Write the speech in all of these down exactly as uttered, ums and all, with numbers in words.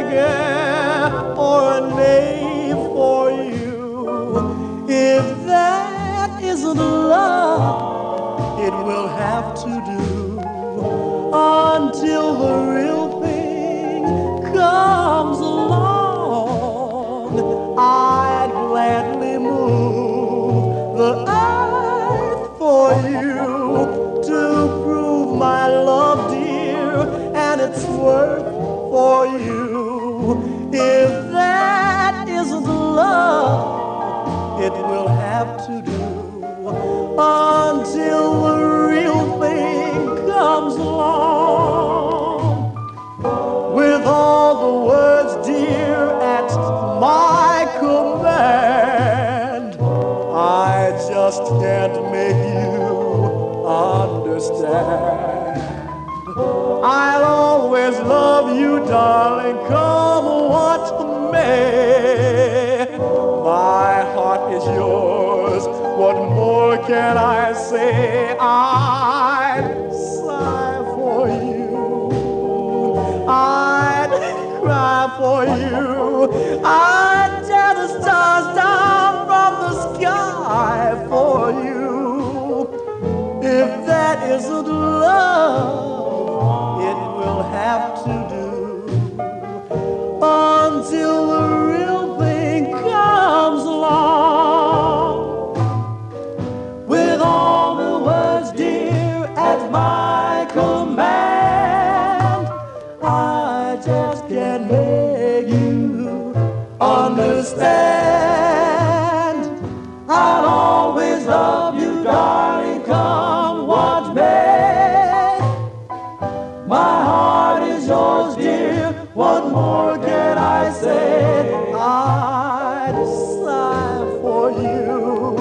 care or a name for you. If that isn't love, it will have to do until the real thing comes along. I'd gladly move the earth for you to prove my love, dear, and its worth for you. If that isn't love, it will have to do until the real thing comes along. With all the words, dear, at my command, I just can't make you understand. I'll always love you, darling, come what may. My heart is yours, what more can I say? I'd sigh for you, I'd cry for you, I'd tear the stars down from the sky for you. If that isn't love, it will have to do until the real thing comes along. With all the words, dear, at my command, I just can't make you understand. I'll always love you, darling, come what may. My heart is yours, dear, what more can I say? I'd sigh for you,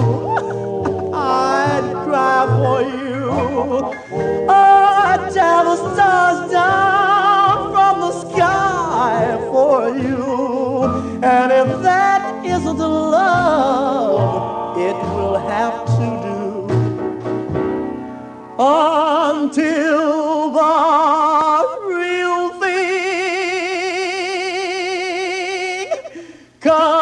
I'd cry for you, oh, I'd tear the stars down from the sky for you. And if that isn't love, it will have to do until the real thing comes.